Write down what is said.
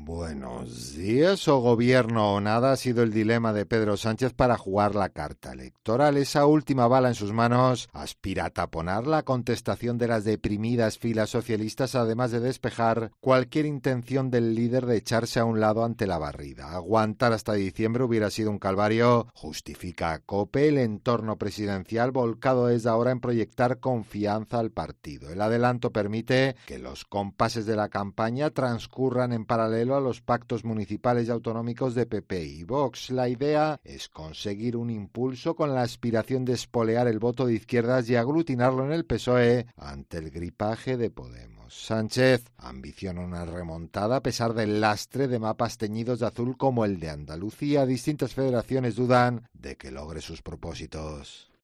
Buenos días, o gobierno o nada ha sido el dilema de Pedro Sánchez para jugar la carta electoral. Esa última bala en sus manos aspira a taponar la contestación de las deprimidas filas socialistas, además de despejar cualquier intención del líder de echarse a un lado ante la barrida. Aguantar hasta diciembre hubiera sido un calvario, justifica a COPE el entorno presidencial volcado desde ahora en proyectar confianza al partido. El adelanto permite que los compases de la campaña transcurran en paralelo a los pactos municipales y autonómicos de PP y Vox. La idea es conseguir un impulso con la aspiración de espolear el voto de izquierdas y aglutinarlo en el PSOE ante el gripaje de Podemos. Sánchez ambiciona una remontada a pesar del lastre de mapas teñidos de azul como el de Andalucía. Distintas federaciones dudan de que logre sus propósitos.